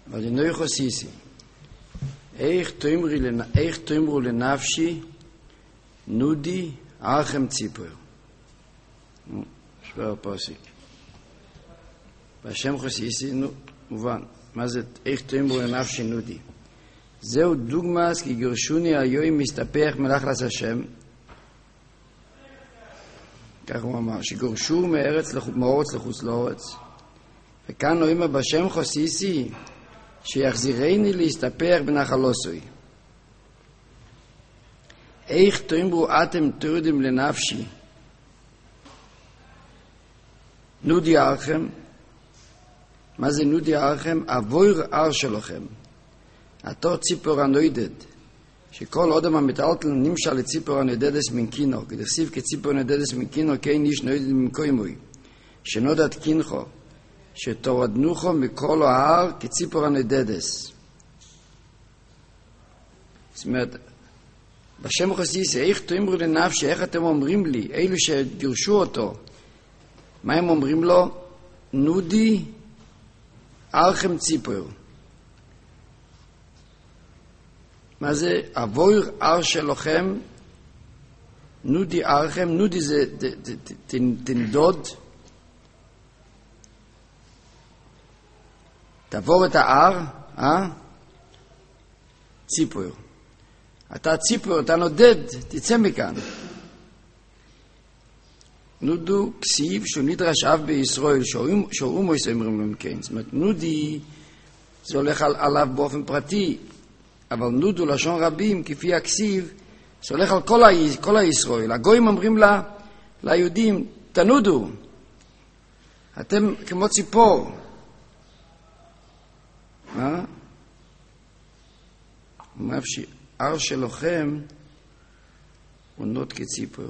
אבל אינוי חוסיסי. איך תאמרו לנפשי נודי ארחם ציפור. שבר הפוסק. בשם חוסיסי, מובן. מה זה איך תאמרו לנפשי נודי? זהו דוגמאס כי גרשוני היום מסתפח מלאכלס השם. כך הוא אמר, שגורשו מאורץ לחוץ לאורץ. וכאן נאמר בשם חוסיסי שיחזירני להסתפח בנחלוסוי. איך תאמרו אתם תורדים לנפשי נודי ארכם. מה זה נודי ארכם? אבויר אר שלכם. התור ציפור הנוידד, שכל אודם המטלטל נמשל לציפור הנדדס מנקינו, כדכסיב כציפור הנדדס מנקינו, כן איש נוידד ממקוימוי, שנודד קינכו, שתורדנוכו מכל ההר כציפור הנדדס. זאת אומרת, בשם חסיס, איך תאמרו לנפשי, איך אתם אומרים לי, אלו שגירשו אותו, מה הם אומרים לו? נודי ארכם ציפור. מה זה? אבויר אר שלכם, נודי ארכם, נודי זה תנדוד, תעבור את ההר, ציפור. אתה ציפור, אתה נודד, תצא מכאן. נודו כסיב שהוא נדרש אב בישראל, שאורו מויסו אמרים להם כן. זאת אומרת, נודי זה הולך עליו באופן פרטי, אבל נודו לשון רבים, כפי הכסיב, זה הולך על כל הישראל. הגויים אומרים ליהודים, תנודו, אתם כמו ציפור. מה? ומאפשי, אר שלכם הוא נוד כציפור.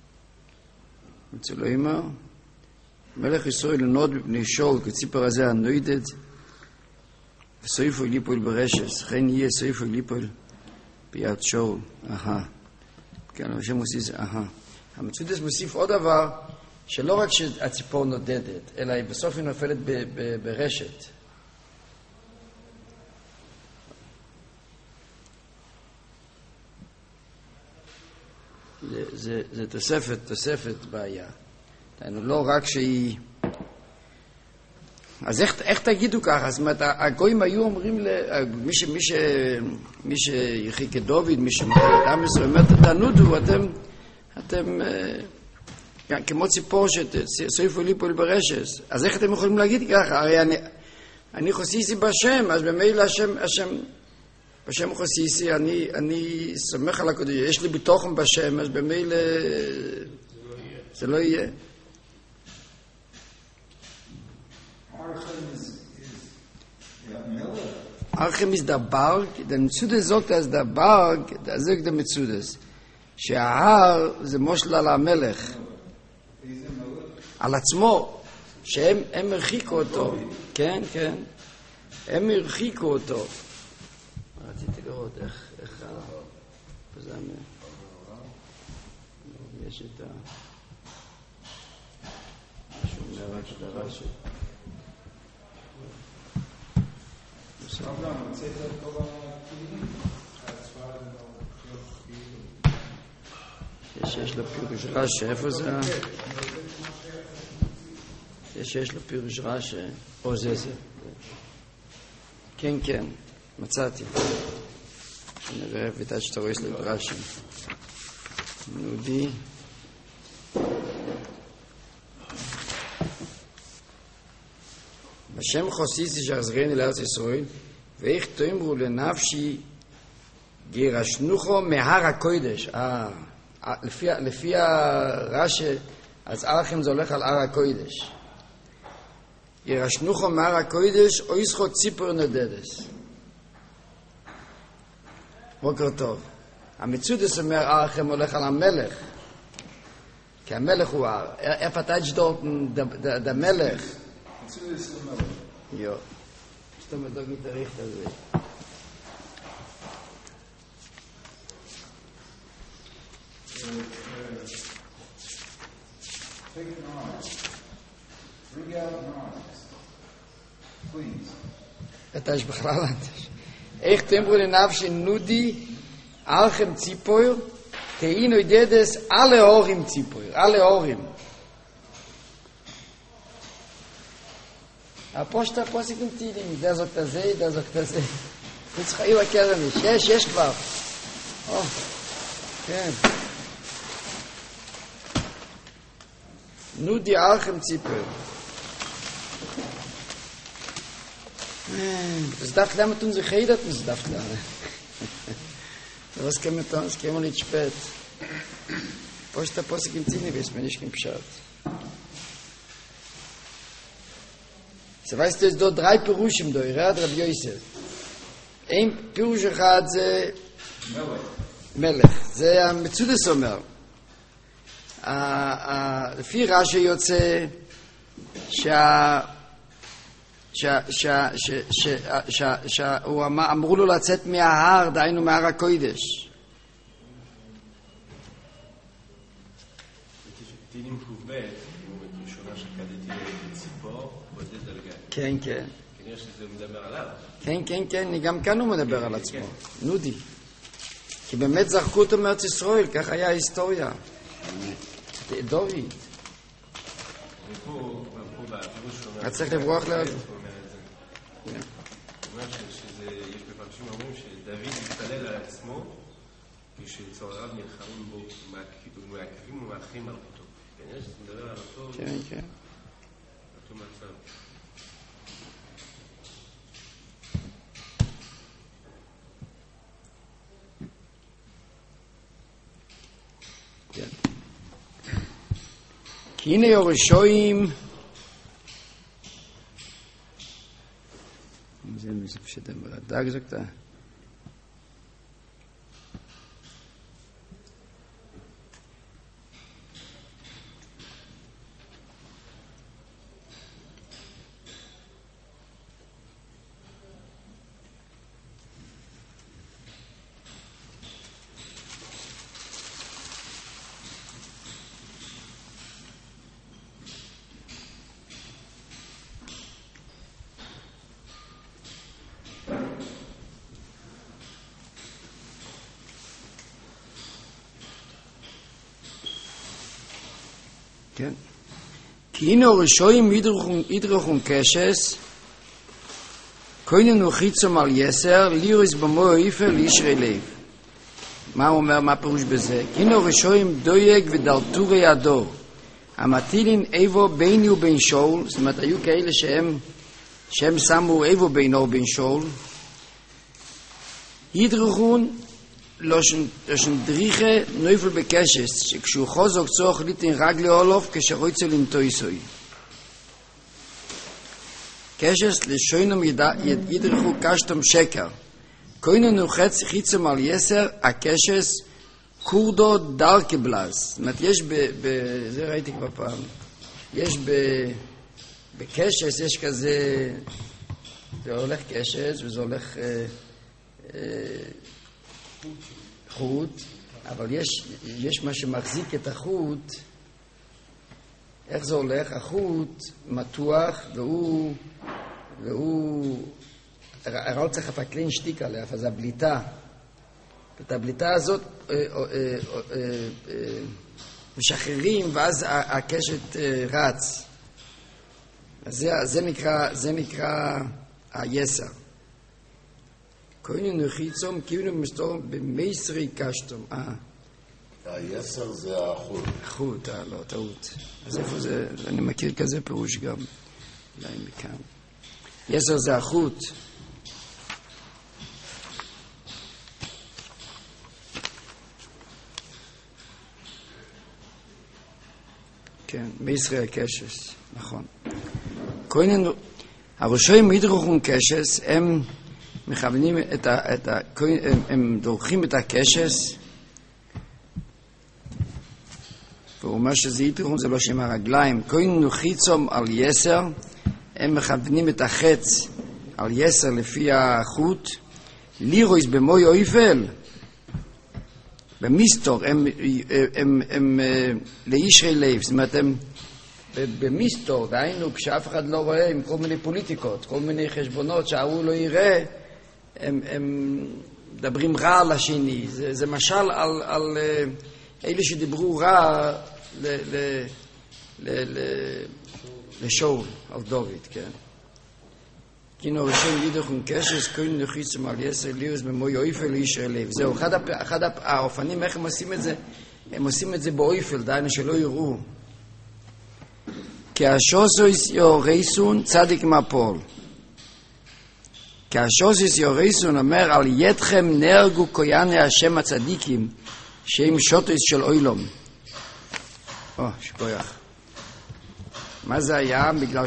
אצלו אמר, מלך ישראל לנוד בפני שול, כציפור הזה הנוידד, וסויפו ליפול ברשס, כן יהיה סויפו ליפול ביד שול. כן, השם מוסיף, המצודס מוסיף עוד דבר, שלא רק שהציפור נודדת, אלא היא בסוף היא נופלת ברשת. זה תוספת בעיה. לא רק שהיא... אז איך תגידו ככה? זאת אומרת, הגויים היו אומרים, מי שיחי כדוד, מי שמחי את עם ישראל, אומר, תנודו, אתם כמו ציפור שסויפו ליפול ברשס. אז איך אתם יכולים להגיד ככה? הרי אני חוסיסי בשם, אז במילא השם בשם חוסיסי, אני סומך על הקודש, יש לי ביטוחם בשם, אז במילא זה לא יהיה. Archem ist der Berg, der Metzudes sagt, dass der Berg, der sagt der Metzudes, שההר זה מושל על המלך, על עצמו, שהם הרחיקו אותו, כן, הם הרחיקו אותו. רציתי לראות איך הפזמי, יש את משהו אומר רק את הרשת. יש לו פירוש רש"י, איפה זה? יש לו פירוש רש"י, או זה. כן, מצאתי. נראה ותת שאתה רואה לו רש"י. נודי. בשם חוסיסי שחזרני לארץ ישראל, ואיך תאמרו לנפשי גירשנוכו מהר הקודש. לפי הרש"י, אז ארכם זה הולך על הר הקודש. גירשנוכו מהר הקודש, או ישחו ציפור נדדס. בוקר טוב. המצודס אומר ארכם הולך על המלך, כי המלך הוא הר. איפה תג'דות דמלך? מצודס למלך. יו. שאתה מדוג מתאריך את זה. Take an arm. Bring out an arm. Please. אתה יש בכלל anders. איך תאמרו לנפשי נודי, אלכם ציפויר, תהינו ידדס, alle הורים ציפויר, alle הורים. הפושט הפוסיקים טילים, דה זוקת הזה, דה זוקת הזה. נצחאי לקרניש, יש כבר. כן. נודי אלכם ציפויר. Das darf lernen tun sich jeder, das darf lernen. Was kann man tun? Das kann man nicht spät. Post der Post gibt Zine, weiß man nicht im Pschat. So weißt du, es dort 3 Perushim da, Rat Rabbi Yosef. Ein Perush hat ze Melech. זה המצודס אומר. לפי רש"י יוצא שהוא אמרו לו לצאת מההר, דהיינו מהר הקודש. תהילים ק"ב, ראשונה שקדתי לציפור, בודד על גיא. כן, כן. כנראה שזה מדבר עליו. כן, גם כאן הוא מדבר על עצמו. נודי. כי באמת זרקו אותו מארץ ישראל, כך היה ההיסטוריה. דוד. אתה צריך לברוח לעד. הוא אומר שיש מפרשים אומרים שדוד התפלל על עצמו כשצורריו נלחמים בו ומעכבים ומאחים על אותו. כנראה שזה מדבר על אותו מצב. כי הנה יורשויים זה מסוף שאתם בלדק זוקתה כן. כי הנה רשויים ידרוכון קשס, כהננו חיצום על יסר, לירוס במו איפר לישרי לב. מה הוא אומר, מה פירוש בזה? כי הנה רשויים דויג ודלתורי הדור, המטילין איבו ביני ובין שאול, זאת אומרת, היו כאלה שהם שמו איבו בינו ובין שאול, ידרוכון לושן דריכה נויפל בקשס, שכשהוא חוזק צורך ליטין רגלי אולוף כשרויצה לנטויסוי. קשס לשוינום ידרכו קשתום שקר. כהננו חיצום על יסר, הקשס קורדו דרקבלז. זאת אומרת, יש זה ראיתי כבר פעם, יש בקשס, יש כזה, זה הולך קשס וזה הולך חוט, אבל יש מה שמחזיק את החוט. איך זה הולך? החוט מתוח והוא הראה צריך הפקלין שטיק עליה, אז הבליטה, את הבליטה הזאת משחררים ואז הקשת רץ. אז זה נקרא היסר. כהננו חיצום, כהננו מסתורם במייסרי קשתום. היסר זה החוט. החוט, לא, טעות. אז איפה זה? אני מכיר כזה פירוש גם. אולי מכאן. יסר זה החוט. כן, מייסרי הקשס, נכון. כהננו, הראשונים ידרוכון קשס, הם מכוונים הם דורכים את הקשס, והוא אומר שזה יתרון, זה לא שם הרגליים. כהננו חיצום על יסר, הם מכוונים את החץ על יסר לפי החוט, לירויס במוי אויפל, במסתור, הם לישרי לב, זאת אומרת, במסתור, דהיינו כשאף אחד לא רואה, עם כל מיני פוליטיקות, כל מיני חשבונות שההוא לא יראה, הם מדברים רע על השני. זה משל על אלה שדיברו רע לשאול, על דוד, כן? כינו ראשון ידחון קשס, כהן נחיצם על יסר ליאוס במוי אויפל אישר לב. זהו, אחד האופנים, איך הם עושים את זה? הם עושים את זה באויפל, דהיינו שלא יראו. כאשוס יורייסון צדיק מפול. כאשוס יורייסון אומר על ידכם נרגו קויאני השם הצדיקים שהם שוטס של אוילום. שכויח. מה זה היה? בגלל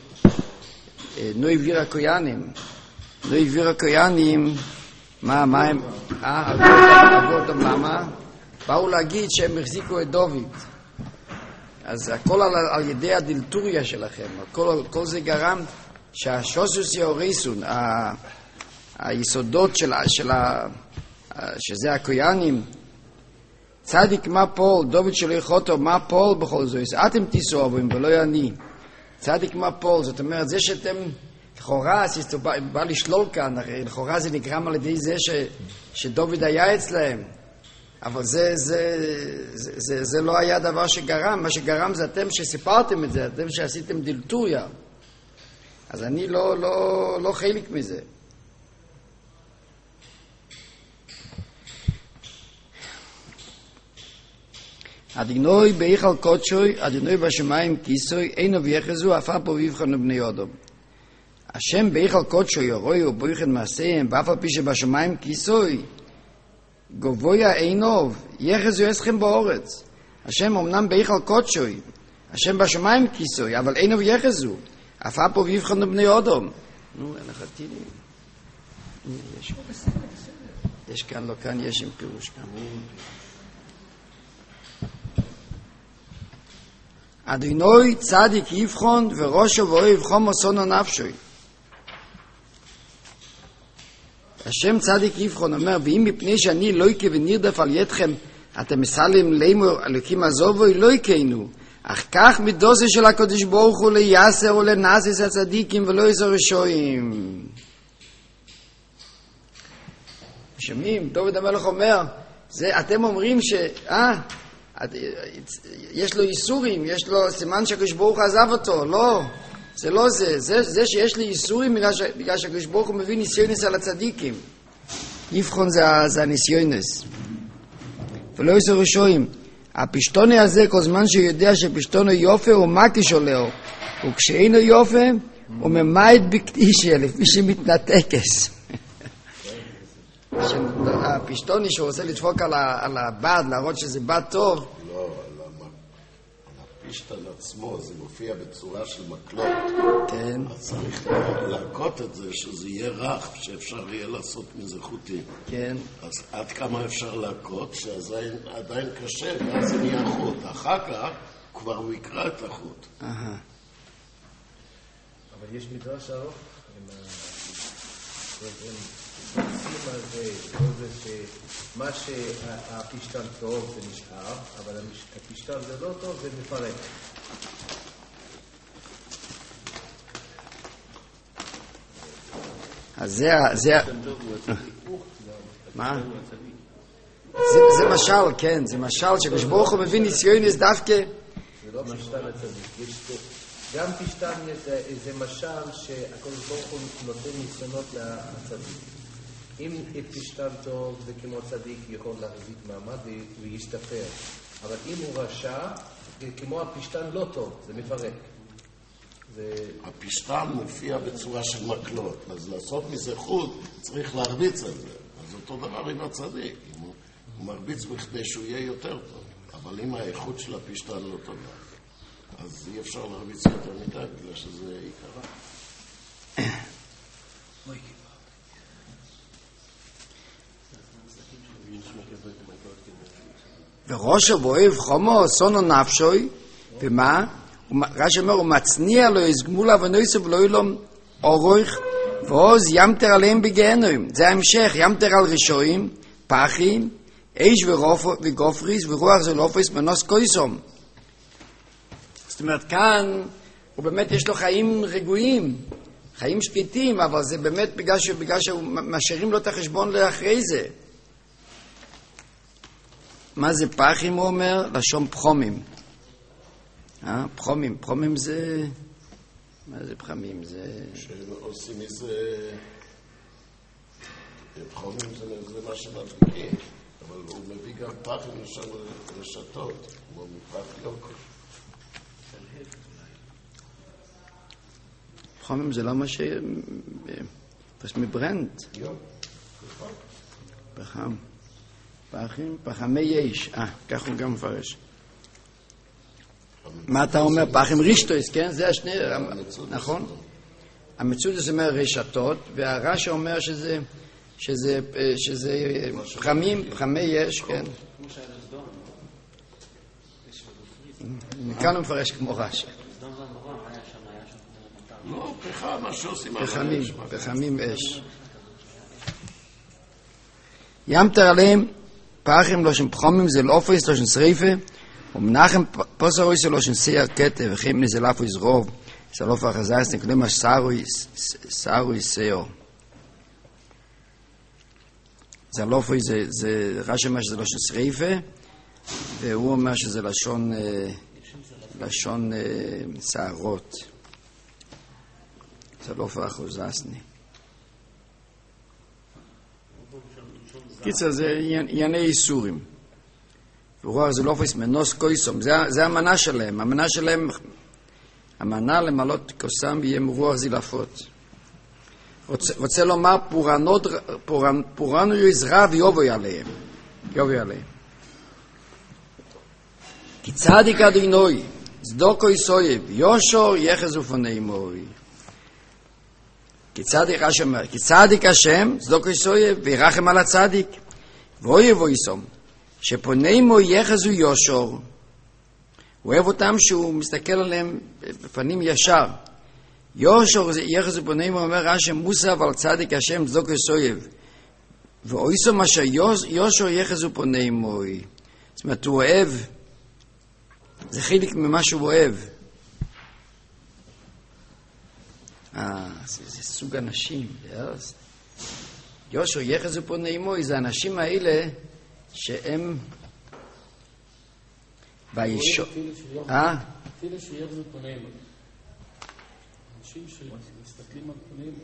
נו העביר הקויאנים. נו העביר הקויאנים, מה הם? עברו אותם למה? באו להגיד שהם החזיקו את דוד. אז הכל על ידי הדלטוריה שלכם. כל זה גרם שהשוסוס יאוריסון, היסודות שזה הקויאנים, צדיק מה פול, דוד שלא יכולתו, מה פול בכל זאת? אתם תיסעו עבורים ולא אני. צדיק מה פול, זאת אומרת, זה שאתם, לכאורה, בא לשלול כאן, לכאורה זה נגרם על ידי זה שדוד היה אצלהם. אבל זה לא היה דבר שגרם. מה שגרם זה אתם שסיפרתם את זה, אתם שעשיתם דלטוריה. אז אני לא חלק מזה. אדינוי בהיכל קודשוי, אדינוי בשמיים כיסוי, אינו ויחזו, אף פה ויבחנו בני אדם. השם בהיכל קודשוי, ירוי ובויכן מעשיהם, ואף פי שבשמיים כיסוי, גבויה אינוב, יחזו אסכם באורץ. השם אמנם בהיכל קודשוי, השם בשמיים כיסוי, אבל אינו ויחזו, אף פה ויבחנו בני אדם. נו, אין לך טילים. יש כאן, לא כאן, יש עם פירוש כאן. אדינוי צדיק יבחון וראשו ואוהב חומו סונו נפשוי. השם צדיק יבחון אומר, ואם מפני שאני לא יקה ונרדף על ידכם, אתם מסלם לימו אלוקים עזובוי, לא יקיינו. אך כך מדוסה של הקדוש ברוך הוא ליאסר ולנאסיס הצדיקים ולא יסור רשועים. שומעים, דוד המלך אומר, אתם אומרים יש לו איסורים, יש לו סימן שהקדוש ברוך הוא עזב אותו. לא, זה לא זה. זה שיש לי איסורים בגלל שהקדוש ברוך הוא מביא ניסיונס על הצדיקים. יבחון זה הניסיונס. ולא יסור רשועים. הפשטוני הזה, כל זמן שהוא יודע שפשטונו יופה הוא מקיש עולהו. וכשאינו יופה הוא ממעט בקדישה לפי שמתנתקס. הפשטוני שהוא רוצה לדפוק על הבד, להראות שזה בד טוב. לא, על הפשטן עצמו, זה מופיע בצורה של מקלות. כן. אז צריך להכות את זה, שזה יהיה רך, שאפשר יהיה לעשות מזה חוטים. כן. אז עד כמה אפשר להכות, שזה עדיין קשה, ואז זה נהיה חוט. אחר כך כבר הוא יקרא את החוט. אבל יש מדרש ארוך עושים על זה, שמה שהפשטן טוב זה נשאר, אבל הפשטן זה לא טוב, זה מפרק. אז זה מה? זה משל, כן, זה משל שקדוש ברוך הוא מביא ניסיונס דווקא. זה לא פשטן הצדיק, גם פשטן זה משל שהקדוש ברוך הוא נותן ניסיונות לצדיק. אם פשטן טוב זה כמו צדיק יכול להחזיק מעמד וישתפר, אבל אם הוא רשע כמו הפשטן לא טוב, זה מפרק. הפשטן מופיע בצורה של מקלות, אז לעשות מזה חוט צריך להרביץ על זה. אז אותו דבר עם הצדיק, הוא מרביץ בכדי שהוא יהיה יותר טוב, אבל אם האיכות של הפשטן לא טובה, אז אי אפשר להרביץ יותר מדי בגלל שזה עיקרה. וראשו ואוהב חומו סונו נפשוי, ומה? רש"י אומר, הוא מצניע לו יסגמול אבנויסו ולא ילום אורך, ועוז ימתר עליהם בגיהנום. זה ההמשך, ימתר על רשועים, פחים, אש וגופריס, ורוח זולופס מנוס קויסום. זאת זאת אומרת, כאן הוא באמת יש לו חיים רגועים, חיים שקטים, אבל זה באמת בגלל שהוא משאירים לו את החשבון לאחרי זה. מה זה פחים, הוא אומר? לשון פחומים. פחומים. פחומים זה... מה זה פחמים? זה... שעושים מזה... פחומים זה מה שמדליקים, אבל הוא מביא גם פחים לשם רשתות, כמו מפח יוקר. פחומים זה לא מה ש... פס מברנט. פחם. פחים, פחמי יש. כך הוא גם מפרש. מה אתה אומר? פחים רישטויס, כן? זה השני... נכון? המצודס אומר רשתות, והרש"י אומר שזה פחמים, פחמי יש, כן? מכאן הוא מפרש כמו רש"י. לא, פחם, מה שעושים... פחמים אש. ימתר עליהם פחים לא שם פחומים זה לא פויס לא שם שריפה ומנחם פוסרוי זה לא שם סייר קטע וכימני זה לא פויס רוב זה לא פח הזייס נקודם סארוי סייר זה לא פויס זה רש"י אומר שזה לא שם שריפה והוא אומר שזה לשון שערות זה לא פח הזייסני קיצר, זה ענייני איסורים. ורוח זה לא פייס מנוס קויסום. זה המנה שלהם. המנה למלות כוסם יהיה מרוח זילפות. רוצה לומר פורנו יזרע ויובוי עליהם. כי צדיק אדינוי, צדוקו יסויב, יושר יחז ופני מוי. כי צדיק השם, צדוקו יסויב, וירחם על הצדיק. ואויב ויסום, שפוני מו יחזו יושר. הוא אוהב אותם שהוא מסתכל עליהם בפנים ישר. יושר יחזו פוני מו, אומר רש"י מוסף על צדיק השם, צדוקו יסויב. ואויסום אשר יושר יחזו פוני מו. זאת אומרת, הוא אוהב, זה חלק ממה שהוא אוהב. זה סוג אנשים, יושר יחזו פוני מוי, זה האנשים האלה שהם בישור. אפילו שיחזו פוני מוי. אנשים שמסתכלים על פוני מוי.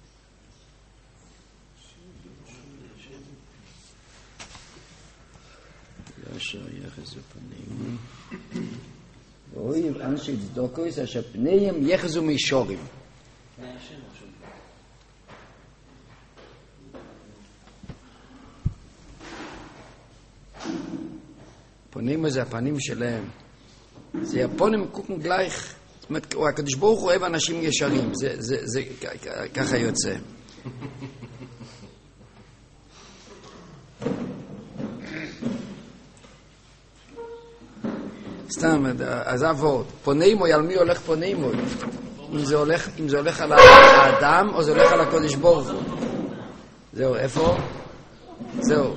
יושר יחזו פוני מוי. ואויב אנשי צדוקו יש אשר פניהם יחזו מישורים. פונים זה הפנים שלהם. זה הפונים קוקן גלייך. זאת אומרת, הקדוש ברוך הוא אוהב אנשים ישרים. זה ככה יוצא. סתם, אז עבוד. פונימוי, על מי הולך פונימוי? אם זה הולך על האדם או זה הולך על הקדוש ברוך הוא. זהו, איפה? זהו.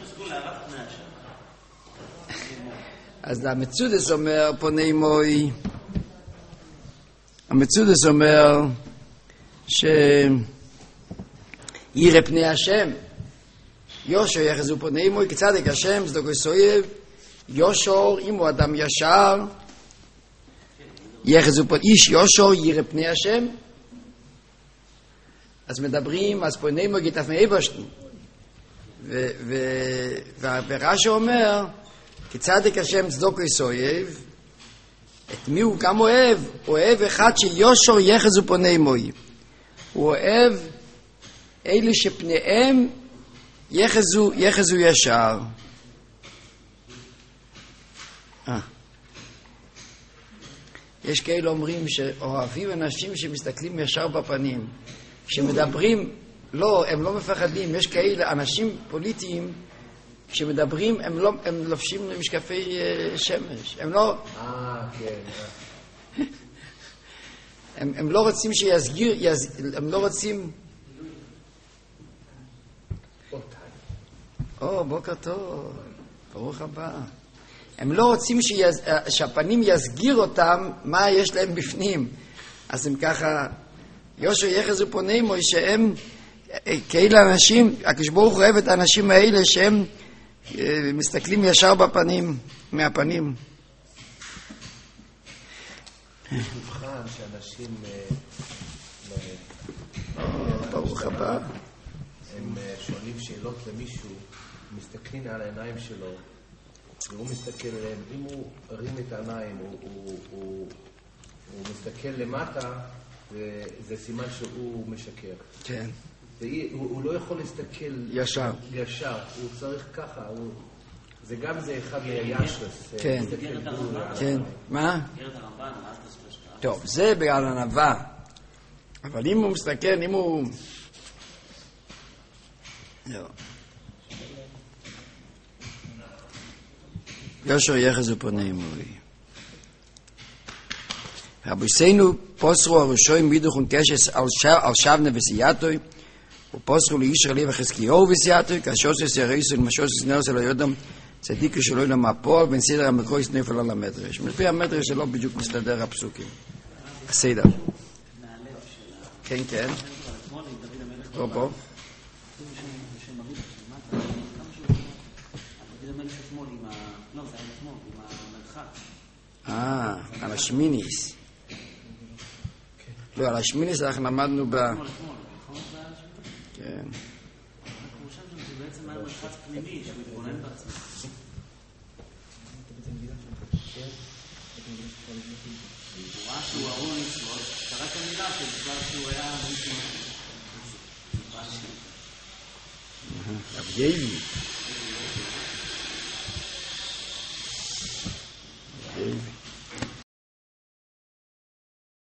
אז המצודס אומר פונימוי, המצודס אומר שירא פני השם, יושר יחזו פונימוי, כצדיק השם, צדוקו יסויב, יושר, אם הוא אדם ישר, יחזו פונימוי, איש יושר ירא פני השם. אז מדברים, אז פונימוי גיטף מאיברשטן. ורש"י אומר, כי צדיק השם צדוקו יסויב, את מי הוא גם אוהב? הוא אוהב אחד שיושר יחזו פונימוי. הוא אוהב אלה שפניהם יחזו ישר. יש כאלה אומרים שאוהבים אנשים שמסתכלים ישר בפנים. כשמדברים, לא, הם לא מפחדים. יש כאלה אנשים פוליטיים כשמדברים, הם לובשים משקפי שמש. הם לא... כן. הם לא רוצים שיסגיר, הם לא רוצים... בוקר טוב. ברוך הבא. הם לא רוצים שהפנים יסגיר אותם מה יש להם בפנים. אז הם ככה, יושר יחז ופנימו, שהם כאלה אנשים, הקדוש ברוך הוא אוהב את האנשים האלה שהם מסתכלים ישר בפנים, מהפנים. מבחן שאנשים ברוך הבא. הם שואלים שאלות למישהו, מסתכלים על העיניים שלו, והוא מסתכל עליהם. אם הוא הרים את העיניים, הוא מסתכל למטה, זה סימן שהוא משקר. כן. הוא לא יכול להסתכל ישר. הוא צריך ככה. זה גם זה אחד מהישרס. כן. כן. מה? טוב, זה בגלל ענווה. אבל אם הוא מסתכל, אם הוא... יושר יחז ופנימו. רבוסינו פוסרו הראשון מידוך ונקשס על שבנה וסייתוי, ופוסרו לישראל וחזקיהו וסייתוי, כאשוסס יריסו למשוסס נרס אל היודם צדיקו שלו למפול, בין סדר המקויס נפל על המדרש. לפי המדרש שלא בדיוק מסתדר הפסוקים. הסדר. כן, כן. פה. על השמיניס. לא, על השמיניס אנחנו למדנו ב... כן. בעצם היה מרחץ פנימי שמתבונן בעצמו. הוא ראה שהוא ארון מצוות, קראת המילה שבכלל שהוא היה... אב יבי.